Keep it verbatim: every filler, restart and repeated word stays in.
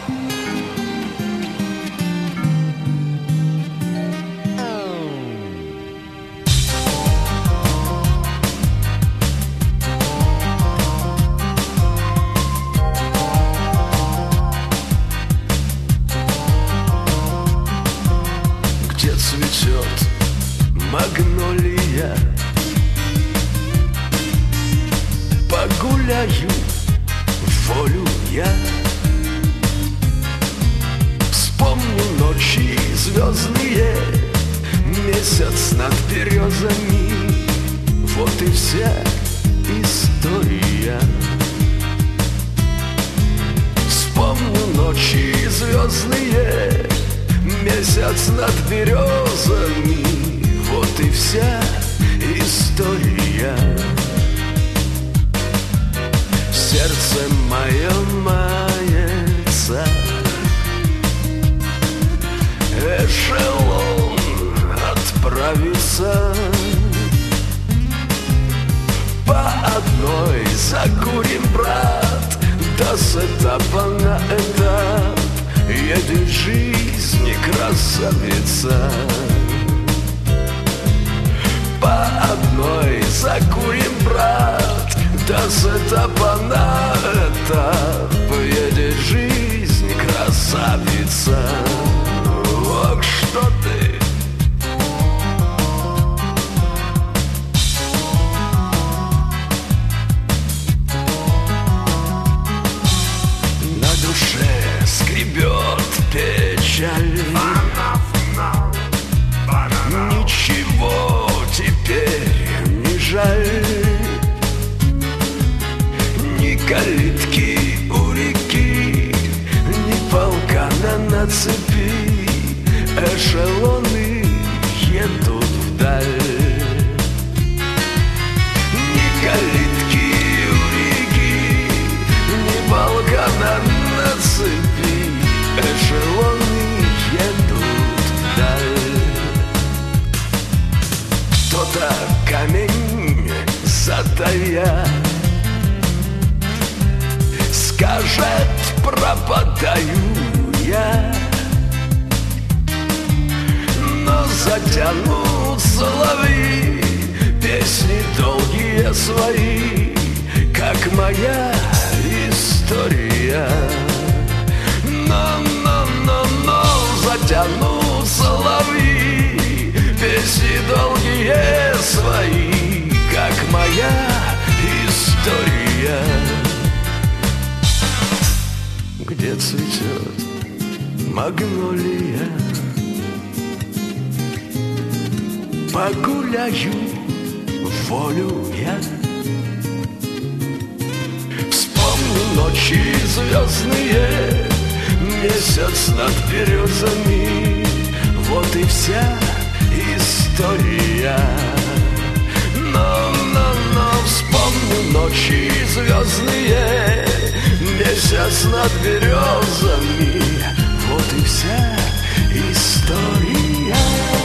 Где цветет магнолия, погуляю волю я. Вспомню ночи звездные, месяц над березами. Вот и вся история. Вспомню ночи звездные, месяц над березами. Вот и вся история. Сердце мое мается, эшелон отправится. По одной закурим, брат, да с этапа на этап едет жизнь, красавица. По одной закурим, брат, да с этапа на этап едет жизнь, красавица. Ох, что ты! На душе скребет печаль, ничего теперь не жаль. Ни калитки у реки, ни полкана на цепи. Эшелоны едут вдаль. Ни калитки у реки, ни полкана на цепи. Эшелоны едут вдаль. Кто-то камень затая скажет, пропадаю я. Но затянут соловьи песни долгие свои, как моя история. Но, но, но, но затянут соловьи песни долгие свои, как моя история. Где цветет магнолия, погуляю волю я. Вспомню ночи звездные, месяц над березами. Вот и вся история. Но, но, но вспомню ночи звездные, месяц над березами. Вот и вся история.